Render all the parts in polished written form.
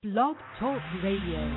Blog Talk Radio.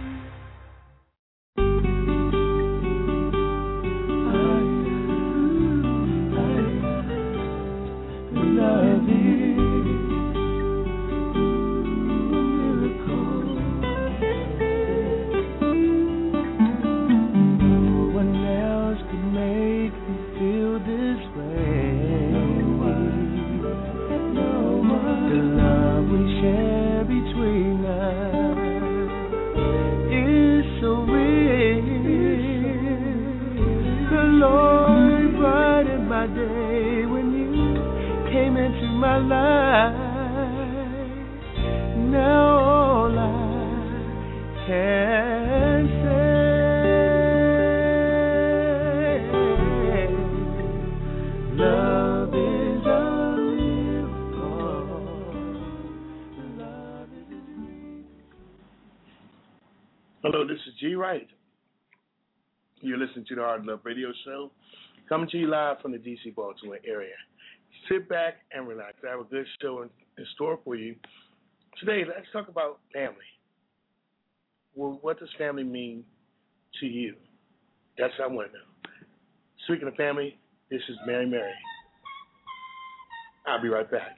Hello, this is G. Wright. You're listening to the Art of Love Radio Show, coming to you live from the D.C. Baltimore area. Sit back and relax. I have a good show in store for you. Today, let's talk about family. Well, what does family mean to you? That's what I want to know. Speaking of family, this is Mary Mary. I'll be right back.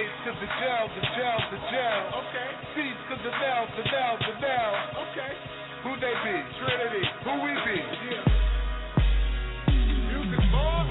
cause the gel. Okay. C's cause the now. Okay. Who they be? Trinity. Who we be? Yeah. Music boy.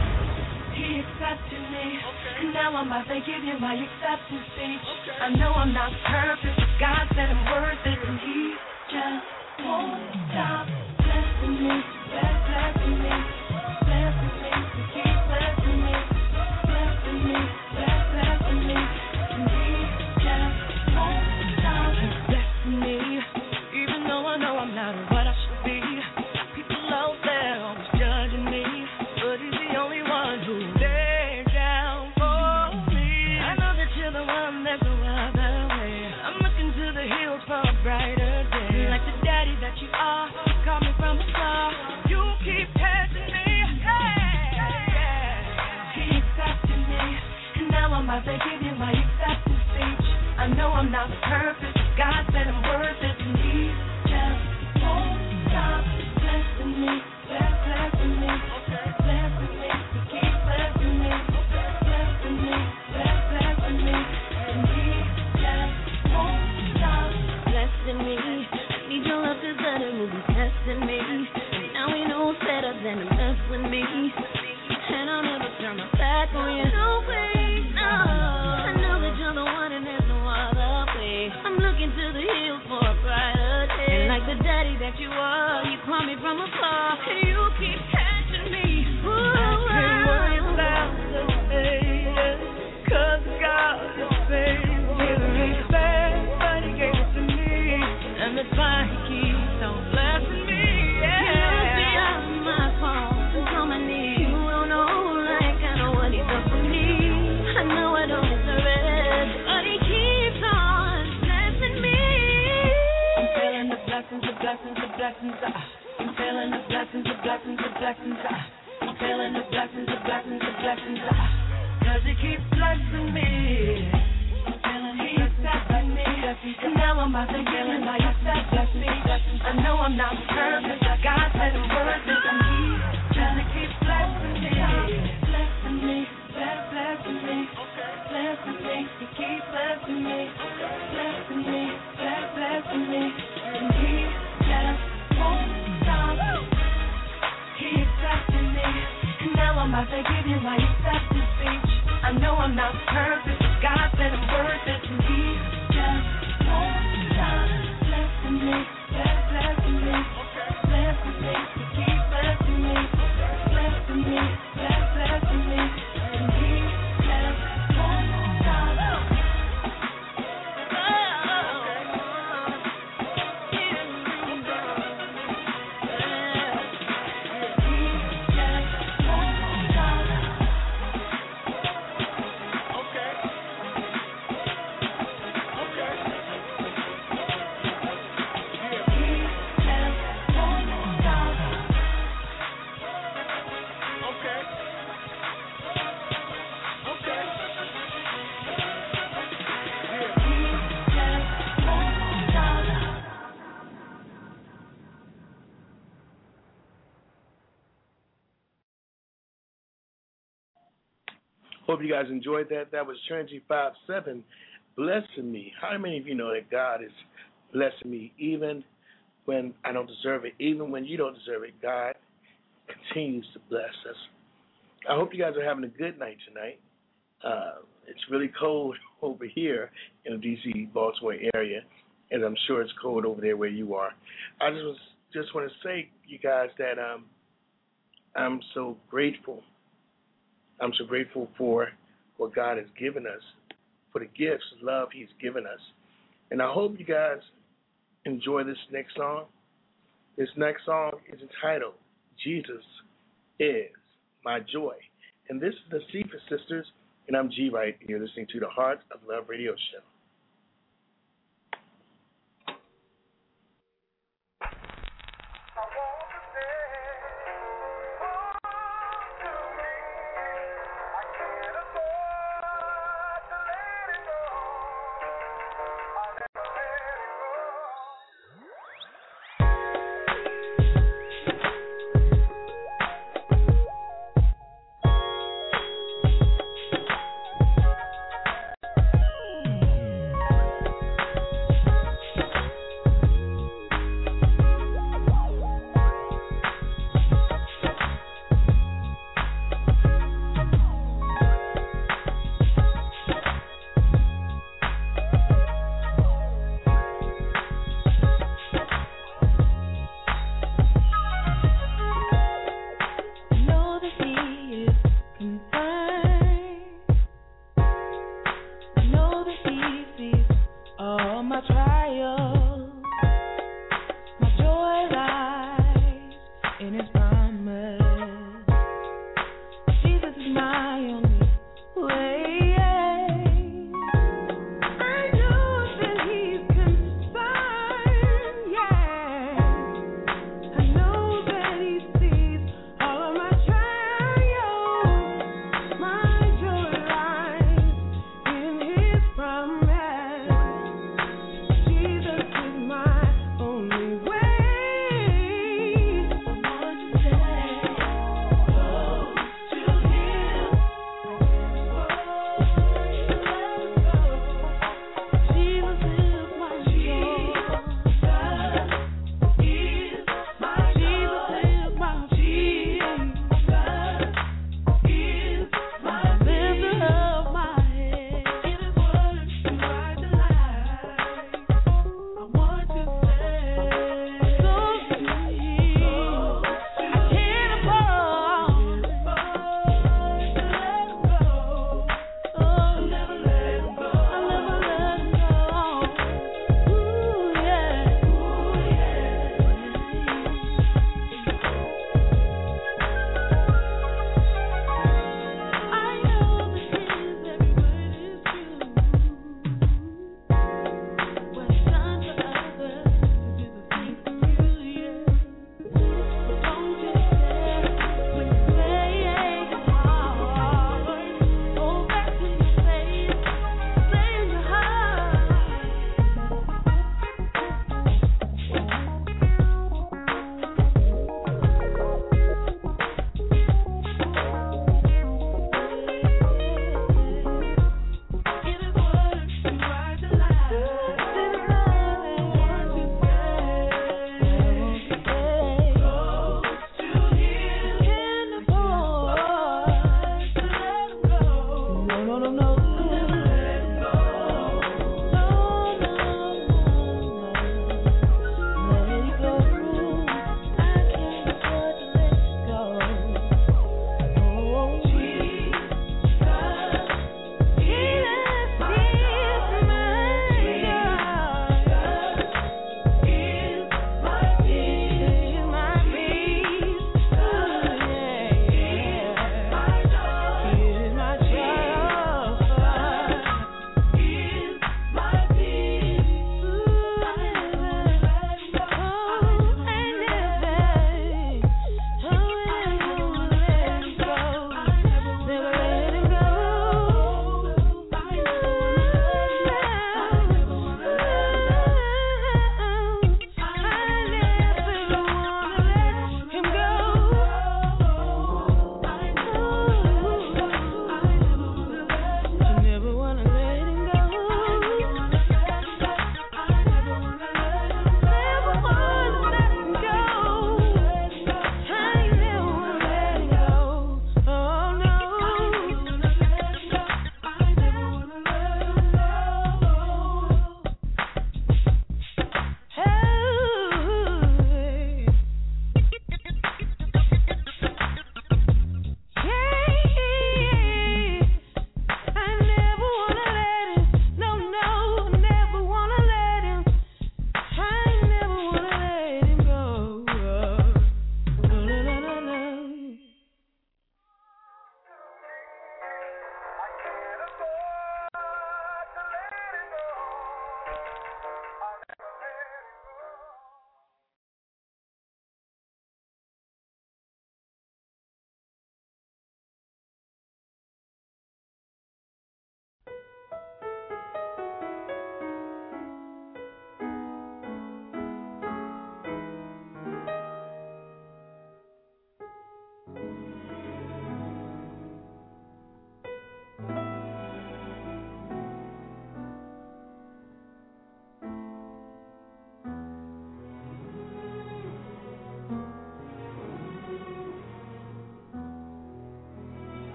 He accepted me. Okay. And now I'm about to give you my acceptance speech. Okay. I know I'm not perfect, but God said I'm worth it, and He just won't stop blessing me, blessing me, blessing me, He keeps blessing me, blessing me, blessing me, and He just won't stop blessing me. Even though I know I'm not what I should be, people out there always judging me, but He's the only one who stays down for me. I know that you're the one that's no other way. I'm looking to the hills for a brighter day. Like the daddy that you are, you call me from afar. You keep catching me, yeah. He accepted me, and now I'm about to give you my acceptance speech. I know I'm not perfect, but God said I'm worth it, and He just won't stop blessing me, blessing me, blessing me. He keeps blessing me, blessing me, blessing me, and He just won't stop blessing me. I need your love 'cause other will be testing me, and now He knows better than to mess with me. And I'll never turn my back on you. No way, no. I know that you're the one and there's no other way. I'm looking to the hills for a brighter day. And like the daddy that you are, you call me from afar, and you keep catching me. Ooh, I can't worry about the failure, 'cause God is faithful. He's bad, but He gave it to me, and that's why He keeps on blessing me. Yeah. You know it's beyond my fault. It's on my knees. You don't know like I know what He's done for me. I know I don't deserve it, but He keeps on blessing me. I'm feeling the blessings, the blessings, the blessings. I'm feeling the blessings, the blessings, the blessings. I'm feeling the blessings, the blessings, the blessings. 'Cause He keeps blessing me. I'm feeling He accepting me. And now I'm about to give Him my acceptance speech. I know I'm not perfect, but God said I'm worth it, and He just keeps blessing me, blessing me, blessing me, blessing me. He keeps blessing me, blessing me, blessing me, and He just won't stop. He accepted me, and now I'm about to give you my acceptance speech. I know I'm not perfect, but God said I'm worth it, and He just won't stop blessing me, blessing me, blessing me. He keeps blessing me, blessing me, blessing me, and He just won't stop. Hope you guys enjoyed that. That was Trinity 5-7, blessing me. How many of you know that God is blessing me even when I don't deserve it, even when you don't deserve it? God continues to bless us. I hope you guys are having a good night tonight. It's really cold over here in the D.C., Baltimore area, and I'm sure it's cold over there where you are. I just want to say, you guys, that I'm so grateful. I'm so grateful for what God has given us, for the gifts of love He's given us. And I hope you guys enjoy this next song. This next song is entitled, Jesus is My Joy. And this is the Cephas Sisters, and I'm G. Wright, and you're listening to the Heart of Love Radio Show.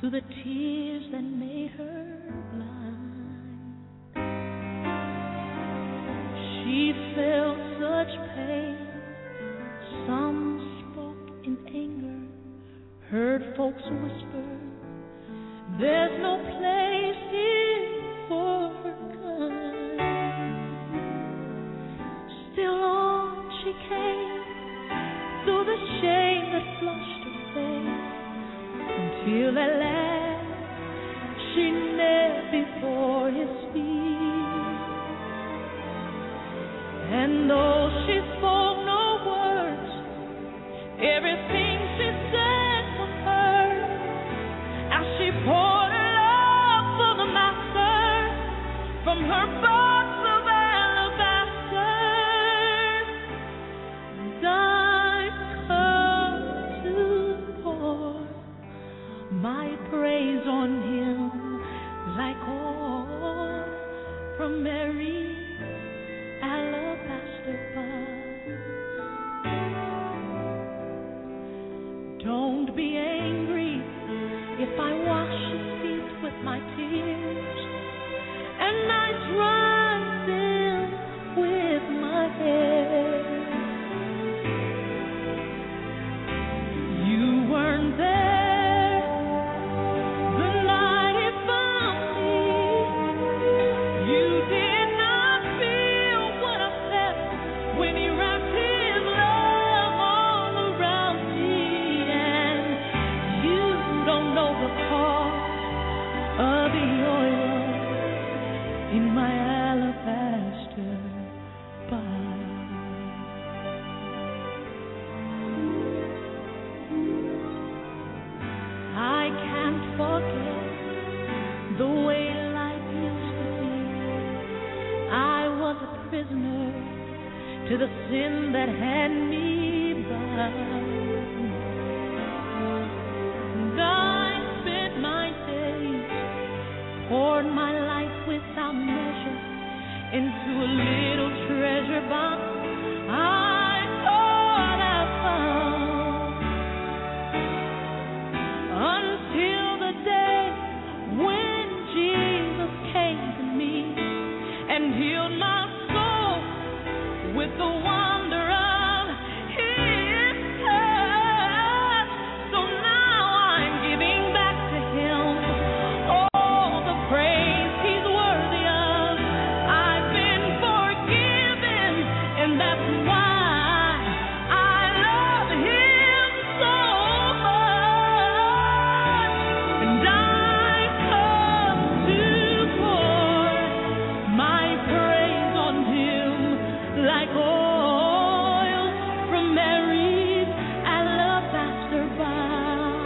through the tears that made her blind. She felt such pain. Some spoke in anger, heard folks whisper, there's no place here for her kind. Still on she came, through the shame that flushed her face, until at last she knelt before his feet. And though she spoke no words, everything she said was heard, as she poured her love for the master from her box of alabaster. And I've come to pour my praise on him like oil from Mary's alabaster box. Don't be angry if I wash his feet with my tears and I dry them with my hair. You weren't there the night he found me. You did not feel what I felt when he wrapped his love all around me. And you don't know the cost of the oil in my alabaster box. I can't forget the way life used to be. I was a prisoner to the sin that had me bound. And I spent my days, poured my life without measure into a little treasure box I thought I found, until the day when Jesus came to me and healed my soul with the wonder of his touch. So now I'm giving back to him all the praise he's worthy of. I've been forgiven, and that's why I love him so much. And I've come to pour my praise on him like oil from Mary's alabaster box.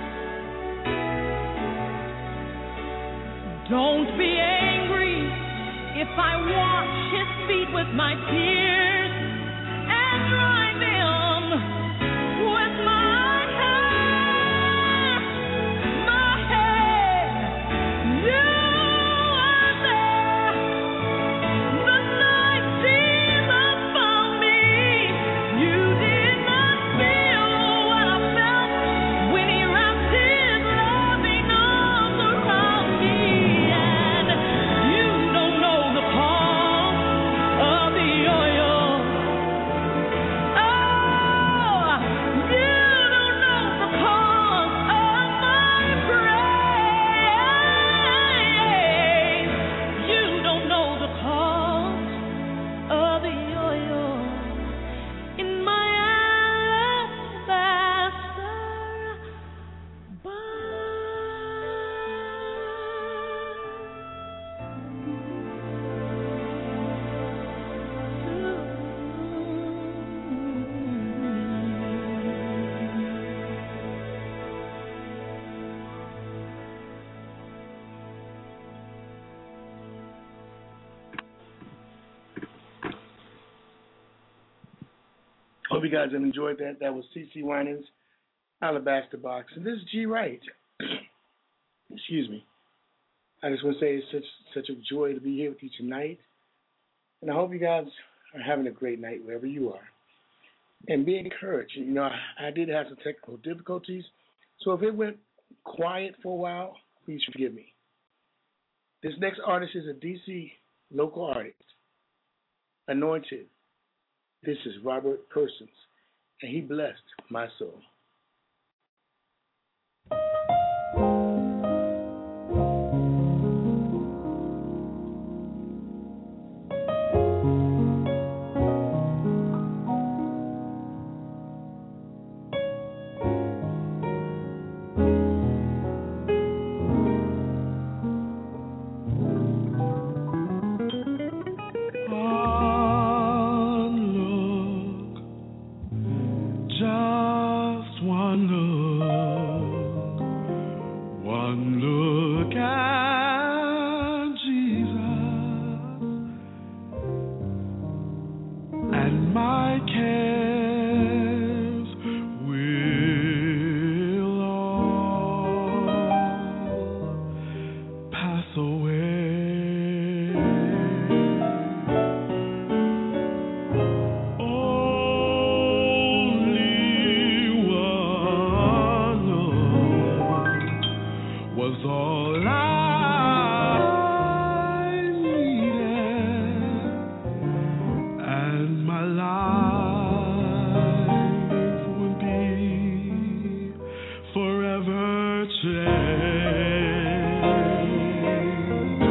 Don't be angry if I wash his feet with my tears and dry them with my hair. My hair. You were there the night Jesus found me. You did not feel what I felt when he wrapped his loving arms around me. And you don't know the cost of the oil. Oh, you don't know the cost of my praise. You don't know the cost of the oil in my alabaster Hope you guys have enjoyed that. That was CeCe Winans, Alabaster Box. And this is G. Wright. Excuse me. I just want to say it's such a joy to be here with you tonight. And I hope you guys are having a great night wherever you are. And be encouraged. You know, I did have some technical difficulties. So if it went quiet for a while, please forgive me. This next artist is a DC local artist, Anointed. This is Robert Persons, and he blessed my soul. Forever changed.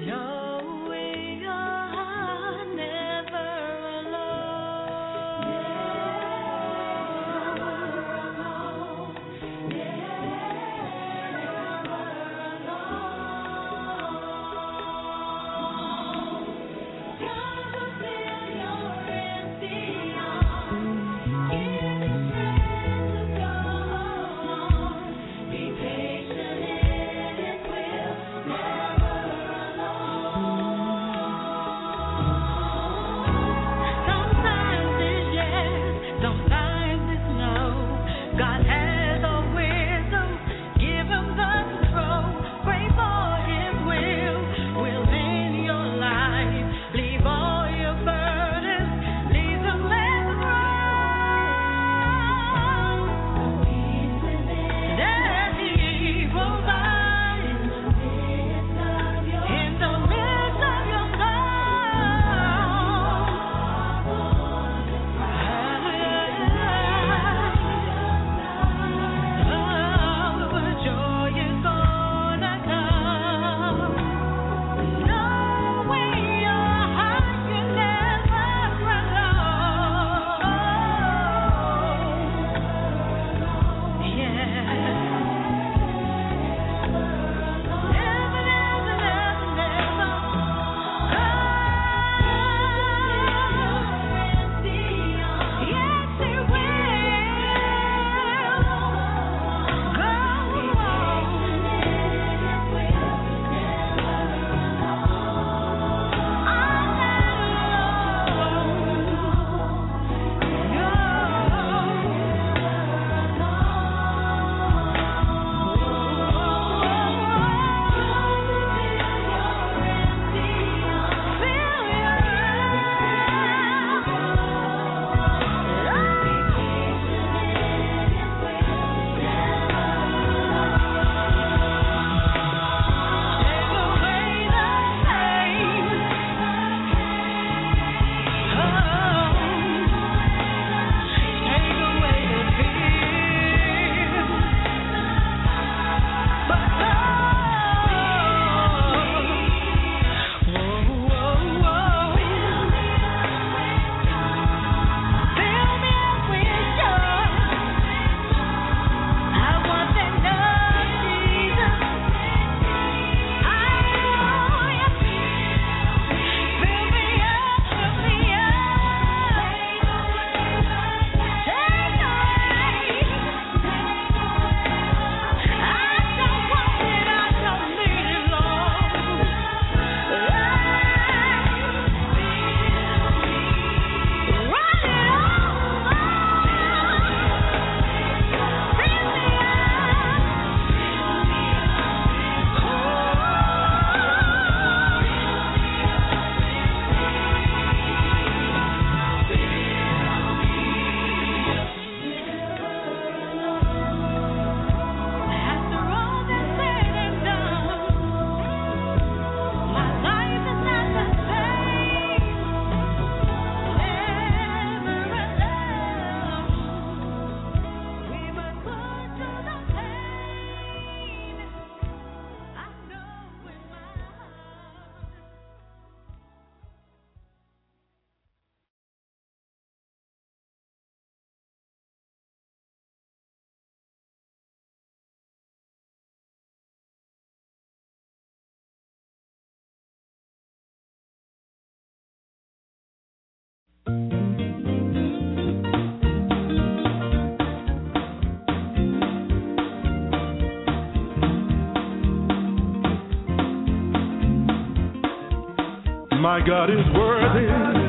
My God is worthy.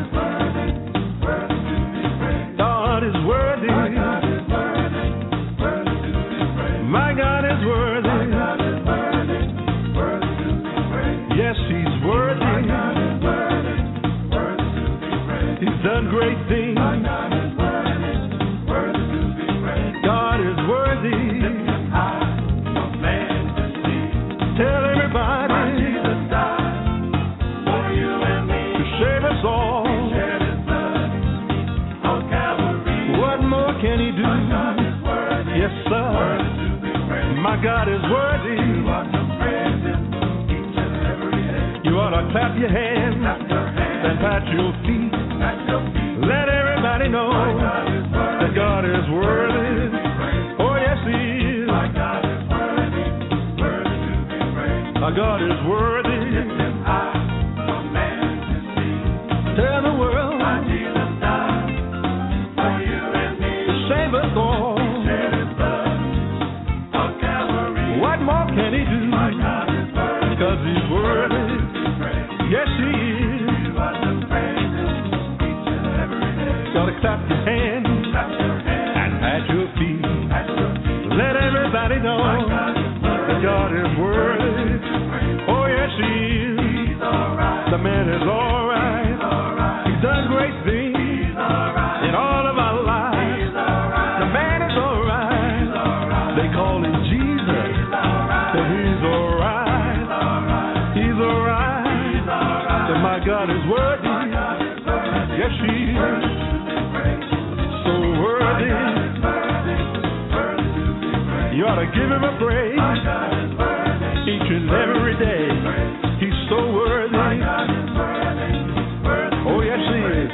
God is worthy. My God is worthy. Yes, He's worthy. He's done great things. God is worthy. Tell everybody. Save us all. What more can He do? Yes, sir. My God is worthy. You ought to clap your hands and pat your feet. Let everybody know that God is worthy. Oh, yes, He is. Our God is worthy. Tell the world to save us all. What more can He do? Because He's worthy. Yes, He is. Gotta clap your hands and pat your feet. Let everybody know that God is worthy. Oh, yes, He is. The man is all right. He's done great things in all of our lives. The man is all right. They call Him Jesus. But He's all right. He's all right. And my God is worthy. Yes, He is. So worthy. You ought to give Him a praise each and every day. He's so worthy. Oh, yes, He is.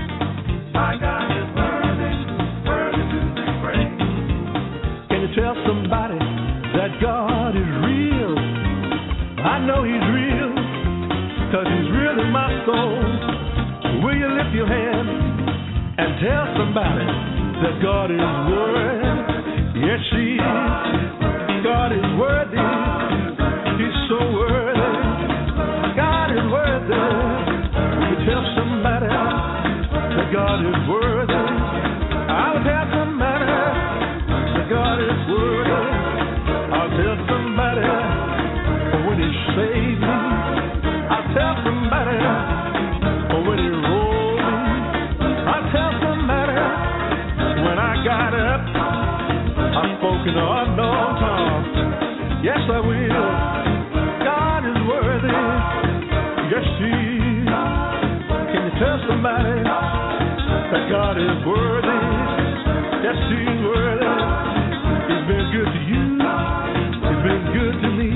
Can you tell somebody that God is real? I know He's real, 'cause He's real in my soul. Will you lift your hand and tell somebody that God is worthy? Yes, He is. God is worthy. He's so worthy. God is worthy. Will you tell somebody that God is worthy? I'll tell somebody that God is worthy. I'll tell somebody when He saved me. I'll tell somebody when He rolled me. I'll tell somebody when I got up. I spoke in an unknown tongue. Yes, I will. God is worthy. Yes, He is. Can you tell somebody that God is worthy? Yes, He's worthy. He's been good to you. He's been good to me.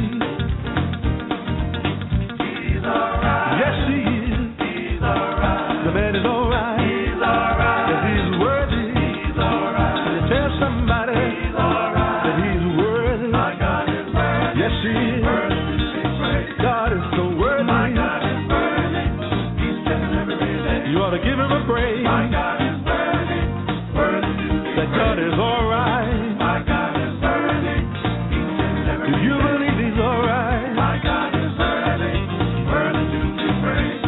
He's all right. Yes, He is. He's all right. The man is all right. He's all right. Yes, He's worthy. He's all right. Can you tell somebody that He's worthy? My God is worthy. Yes, He is. God is so worthy. My God is worthy. You ought to give Him a praise. My God is worthy. That God is all right. My God is worthy. Do you believe He's all right? My God is worthy. Worthy to be praised.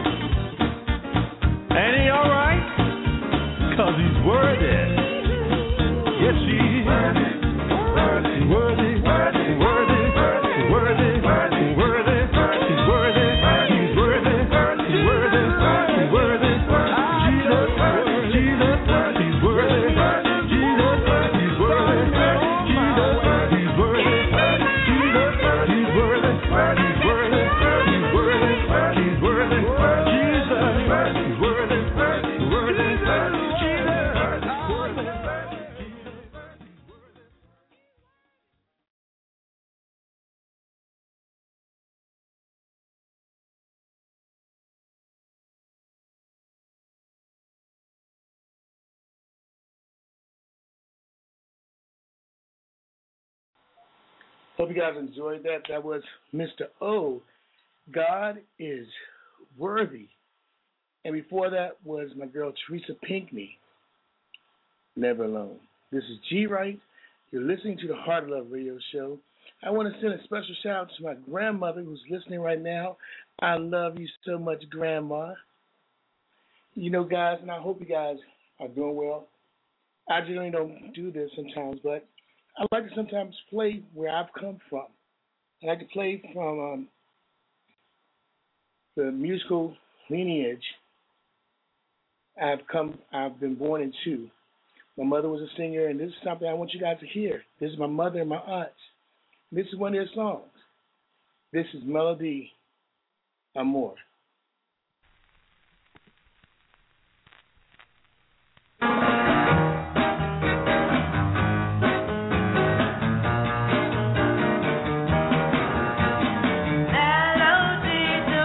Ain't He all right? 'Cause He's worthy. Yes, He is. Worthy. Worthy. Worthy. Worthy. Worthy. Worthy. Worthy. He's worthy. He's worthy. He's worthy. He's worthy. Jesus. Jesus. He's worthy. Jesus. He's worthy. Jesus. He's worthy. Jesus. He's worthy. He's worthy. He's worthy. He's worthy. Jesus. He's worthy. Worthy. Hope you guys enjoyed that. That was Mr. O. God is worthy. And before that was my girl Teresa Pinkney, Never Alone. This is G Wright. You're listening to the Heart of Love Radio Show. I want to send a special shout out to my grandmother who's listening right now. I love you so much, Grandma. You know, guys, and I hope you guys are doing well. I generally don't do this sometimes, but I like to sometimes play where I've come from. I like to play from the musical lineage I've been born into. My mother was a singer, and this is something I want you guys to hear. This is my mother and my aunts. This is one of their songs. This is Melody Amor. Melody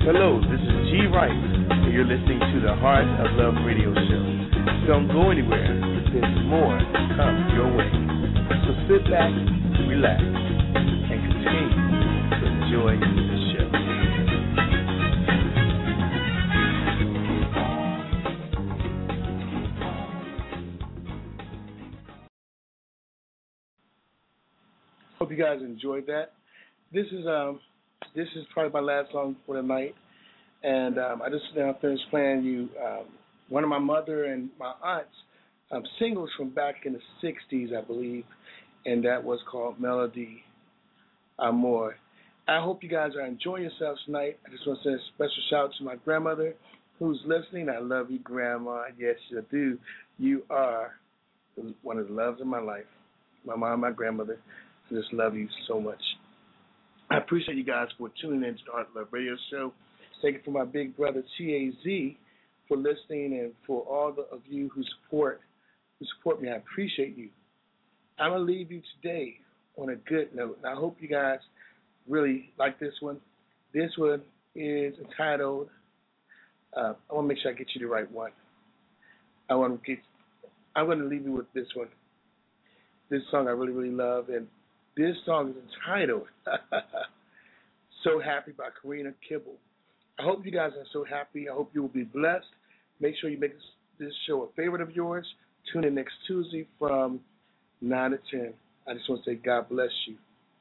Hello, this is G. Wright, and you're listening to the Heart of Love radio show. Don't go anywhere. There's more to come your way. So sit back, relax, and continue to enjoy the show. Hope you guys enjoyed that. This is probably my last song for the night, and I just now finished playing you one of my mother and my aunt's singles from back in the '60s, I believe, and that was called Melody Amor. I hope you guys are enjoying yourselves tonight. I just want to send a special shout out to my grandmother who's listening. I love you, Grandma. Yes, you do. You are one of the loves of my life. My mom, my grandmother. I just love you so much. I appreciate you guys for tuning in to the Heart of Love radio show. Thank you for my big brother, TAZ, for listening, and for all of you who support me. I appreciate you. I'm going to leave you today on a good note. And I hope you guys really like this one. This one is entitled, I want to make sure I get you the right one. I'm going to leave you with this one. This song I really, really love, and this song is entitled So Happy by Karina Kibble. I hope you guys are so happy. I hope you will be blessed. Make sure you make this show a favorite of yours. Tune in next Tuesday from 9 to 10. I just want to say God bless you.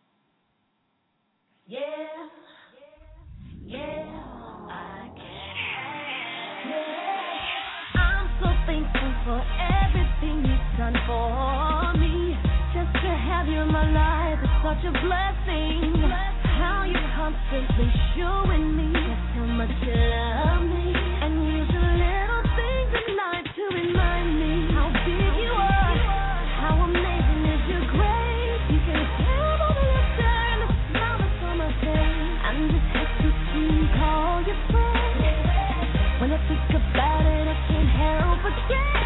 Yeah, I can. Yeah. I'm so thankful for everything you've done for me. Just to have you in my life is such a blessing. How you constantly showing me just how much you love me. And use the little things in life to remind me how big you are. How amazing is your grace. You can tell by the laughter and the smile that's on my face. I'm just happy to call you friend. When I think about it, I can't help but get.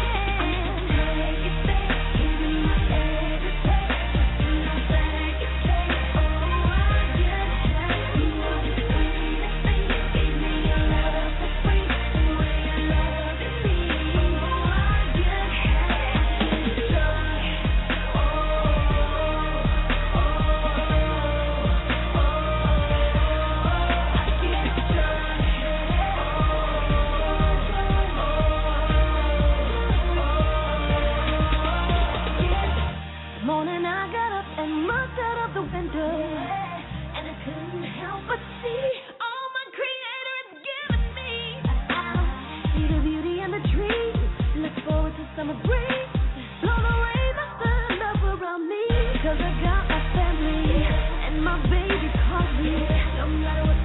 Summer breeze, blow away the sun up around me. 'Cause I got my family and my baby calls me. No matter what